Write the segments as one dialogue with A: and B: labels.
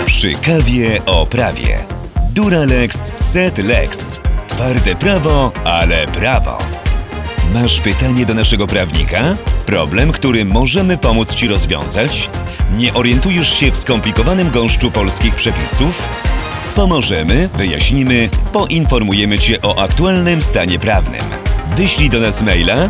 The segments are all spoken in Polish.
A: Przy kawie o prawie. Duralex Set Lex. Twarde prawo, ale prawo. Masz pytanie do naszego prawnika? Problem, który możemy pomóc Ci rozwiązać? Nie orientujesz się w skomplikowanym gąszczu polskich przepisów? Pomożemy, wyjaśnimy, poinformujemy Cię o aktualnym stanie prawnym. Wyślij do nas maila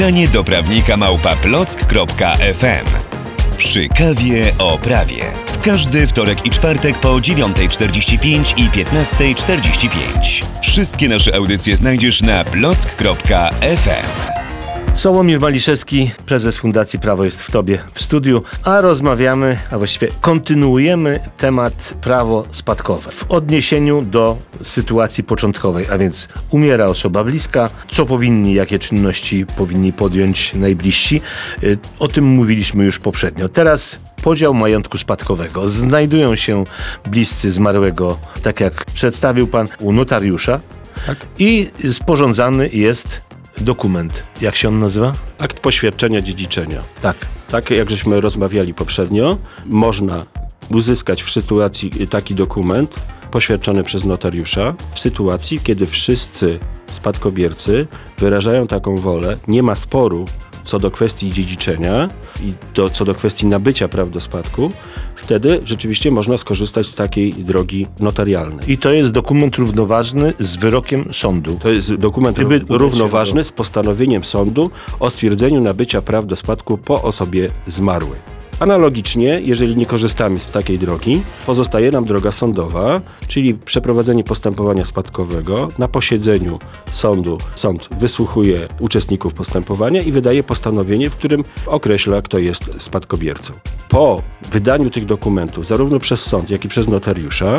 A: pytanie@plock.fm. Przy kawie o prawie. W każdy wtorek i czwartek po 9:45 i 15:45. Wszystkie nasze audycje znajdziesz na plock.fm.
B: Sławomir Maliszewski, prezes Fundacji Prawo jest w Tobie w studiu, a rozmawiamy, a właściwie kontynuujemy temat prawo spadkowe w odniesieniu do sytuacji początkowej, a więc umiera osoba bliska, co powinni, jakie czynności powinni podjąć najbliżsi. O tym mówiliśmy już poprzednio. Teraz podział majątku spadkowego. Znajdują się bliscy zmarłego, tak jak przedstawił Pan, u notariusza, tak. I sporządzany jest dokument. Jak się on nazywa?
C: Akt poświadczenia dziedziczenia.
B: Tak.
C: Tak jak żeśmy rozmawiali poprzednio, można uzyskać w sytuacji taki dokument poświadczony przez notariusza w sytuacji, kiedy wszyscy spadkobiercy wyrażają taką wolę, nie ma sporu co do kwestii dziedziczenia i co do kwestii nabycia praw do spadku, wtedy rzeczywiście można skorzystać z takiej drogi notarialnej.
B: I to jest dokument równoważny z wyrokiem sądu.
C: To jest dokument równoważny z postanowieniem sądu o stwierdzeniu nabycia praw do spadku po osobie zmarłej. Analogicznie, jeżeli nie korzystamy z takiej drogi, pozostaje nam droga sądowa, czyli przeprowadzenie postępowania spadkowego. Na posiedzeniu sądu sąd wysłuchuje uczestników postępowania i wydaje postanowienie, w którym określa, kto jest spadkobiercą. Po wydaniu tych dokumentów, zarówno przez sąd, jak i przez notariusza,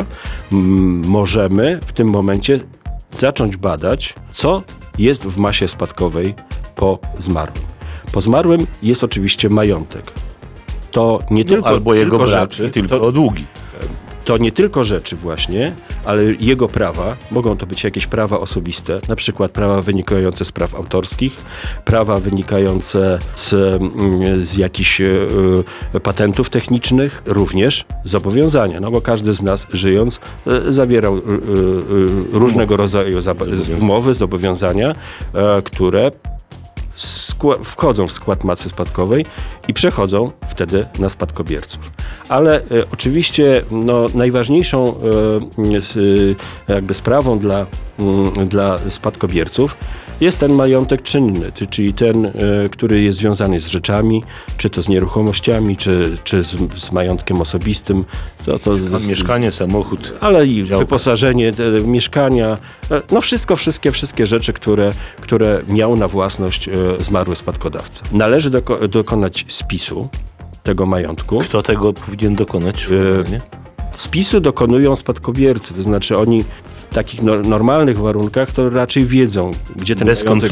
C: możemy w tym momencie zacząć badać, co jest w masie spadkowej po zmarłym. Po zmarłym jest oczywiście majątek. To nie tylko
B: albo jego brak,
C: rzeczy,
B: tylko długi.
C: To nie tylko rzeczy właśnie, ale jego prawa. Mogą to być jakieś prawa osobiste, na przykład prawa wynikające z praw autorskich, prawa wynikające z jakichś patentów technicznych, również zobowiązania, no bo każdy z nas żyjąc zawierał różnego rodzaju umowy, zobowiązania, które wchodzą w skład masy spadkowej i przechodzą wtedy na spadkobierców. Ale oczywiście najważniejszą jakby sprawą dla spadkobierców jest ten majątek czynny, czyli ten, który jest związany z rzeczami, czy to z nieruchomościami, czy z majątkiem osobistym.
B: Mieszkanie, samochód.
C: Ale i wyposażenie mieszkania. No wszystkie rzeczy, które miał na własność zmarły spadkodawca. Należy dokonać spisu tego majątku.
B: Kto tego powinien dokonać?
C: Spisu dokonują spadkobiercy, to znaczy oni w takich normalnych warunkach to raczej wiedzą, gdzie ten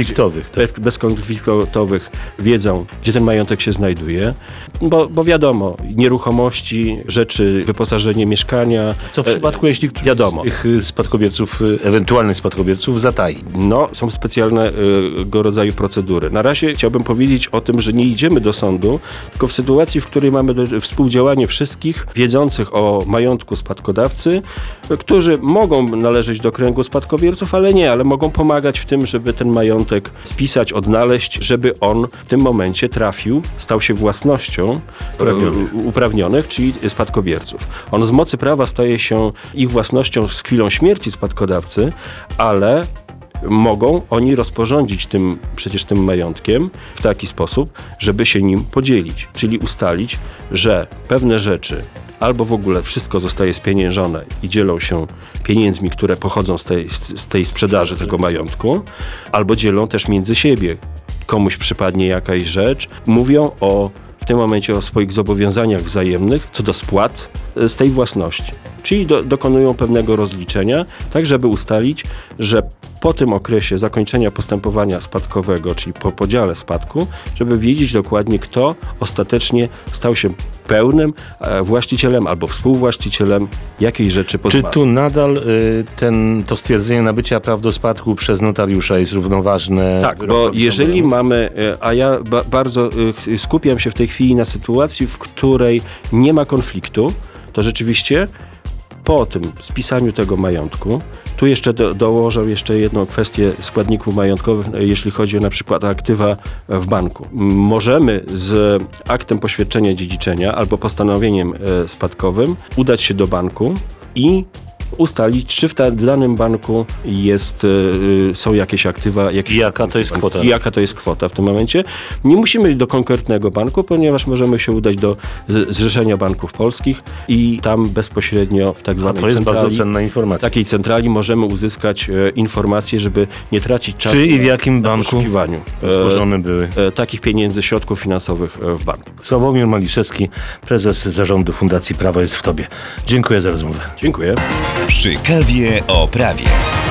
C: bezkonfliktowych wiedzą, gdzie ten majątek się znajduje, bo wiadomo, nieruchomości, rzeczy, wyposażenie mieszkania.
B: Co w przypadku, jeśli któryś z tych spadkobierców, ewentualnych spadkobierców zatai?
C: Są specjalnego rodzaju procedury. Na razie chciałbym powiedzieć o tym, że nie idziemy do sądu, tylko w sytuacji, w której mamy współdziałanie wszystkich wiedzących o majątku spadkodawcy, którzy mogą należeć do kręgu spadkobierców, ale mogą pomagać w tym, żeby ten majątek spisać, odnaleźć, żeby on w tym momencie stał się własnością uprawnionych, czyli spadkobierców. On z mocy prawa staje się ich własnością z chwilą śmierci spadkodawcy, ale mogą oni rozporządzić tym majątkiem w taki sposób, żeby się nim podzielić, czyli ustalić, że pewne rzeczy albo w ogóle wszystko zostaje spieniężone i dzielą się pieniędzmi, które pochodzą z tej sprzedaży tego majątku, albo dzielą też między siebie. Komuś przypadnie jakaś rzecz, mówią w tym momencie o swoich zobowiązaniach wzajemnych co do spłat z tej własności. Czyli dokonują pewnego rozliczenia, tak żeby ustalić, że po tym okresie zakończenia postępowania spadkowego, czyli po podziale spadku, żeby wiedzieć dokładnie, kto ostatecznie stał się pełnym właścicielem albo współwłaścicielem jakiejś rzeczy po zmarłym.
B: Czy tu nadal to stwierdzenie nabycia praw do spadku przez notariusza jest równoważne?
C: Tak, bo jeżeli mamy, a ja bardzo skupiam się w tej chwili na sytuacji, w której nie ma konfliktu, to rzeczywiście po tym spisaniu tego majątku, tu jeszcze dołożę jeszcze jedną kwestię składników majątkowych, jeśli chodzi o na przykład o aktywa w banku. Możemy z aktem poświadczenia dziedziczenia albo postanowieniem spadkowym udać się do banku i ustalić, czy w danym banku są jakieś aktywa.
B: I jaka to jest kwota?
C: I jaka to jest kwota w tym momencie. Nie musimy iść do konkretnego banku, ponieważ możemy się udać do Zrzeszenia Banków Polskich i tam bezpośrednio w tak zwanej
B: To jest
C: centrali,
B: bardzo cenna informacja.
C: w takiej centrali możemy uzyskać informacje, żeby nie tracić czasu
B: Czy i w jakim
C: na
B: banku
C: poszukiwaniu
B: złożone były?
C: takich pieniędzy, środków finansowych w banku.
B: Sławomir Maliszewski, prezes zarządu Fundacji Prawo jest w Tobie. Dziękuję za rozmowę.
C: Dziękuję.
A: Przy kawie o prawie.